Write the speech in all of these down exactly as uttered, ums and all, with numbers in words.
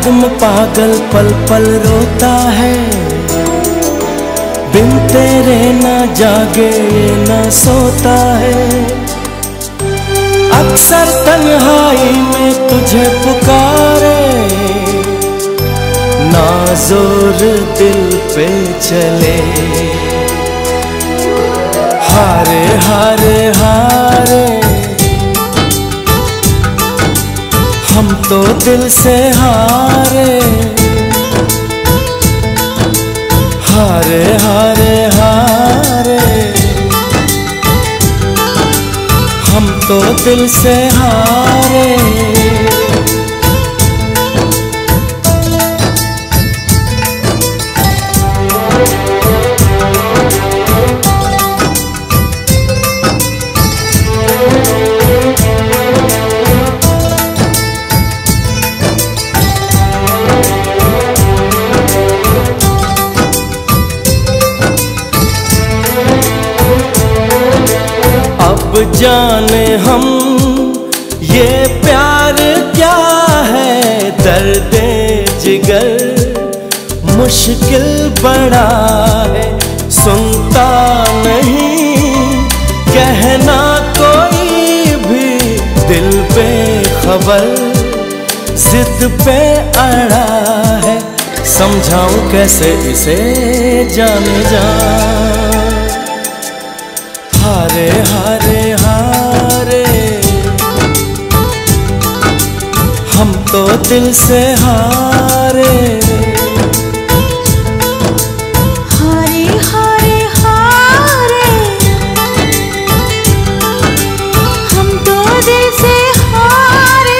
में पागल पल पल रोता है, बिन तेरे ना जागे ना सोता है। अक्सर तन्हाई में तुझे पुकारे, ना जोर दिल पे चले। हारे हारे हारे हम तो दिल से हारे, हारे हारे हारे हम तो दिल से हारे। अब जाने हम ये प्यार क्या है, दर्द जिगर मुश्किल बड़ा है। सुनता नहीं कहना कोई भी, दिल बेखबर जिद पे अड़ा है। समझाऊं कैसे इसे जाने जा, हारे हारे हारे हम तो दिल से हारे। हारे हारे हारे हम तो दिल से हारे।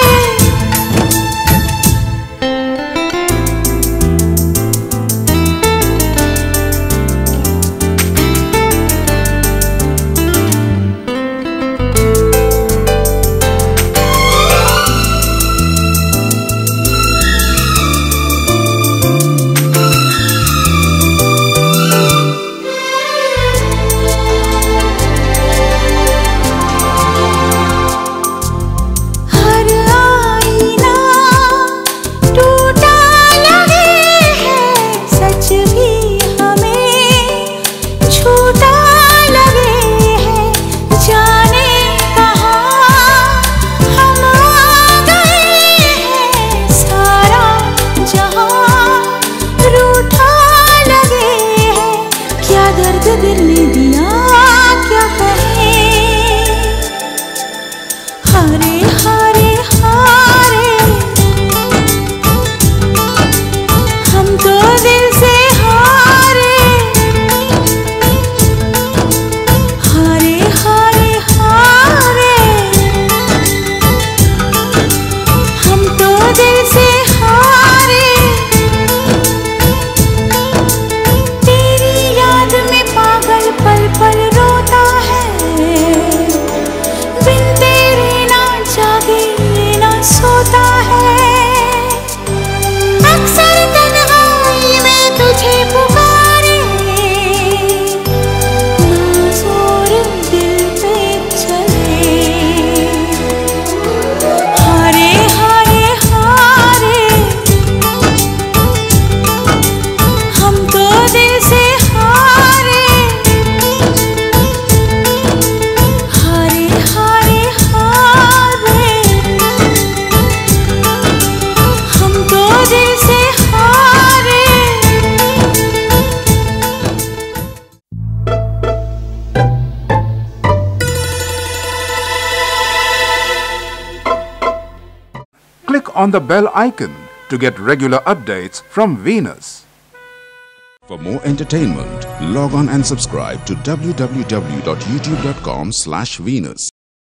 दिल ने दिया क्या कहे, हारे हारे हारे हम तो दिल से हारे। हारे हारे हारे हम तो दिल से हारे। पल पल रोता है, बिन तेरे ना जागे ना सोता है। अक्सर तन्हाई में तुझे पुकारे, ना जोर दिल पे चले। हारे हारे हारे हम तो दिल से हारे। Click on the bell icon to get regular updates from Venus. For more entertainment, log on and subscribe to w w w dot youtube dot com slash Venus.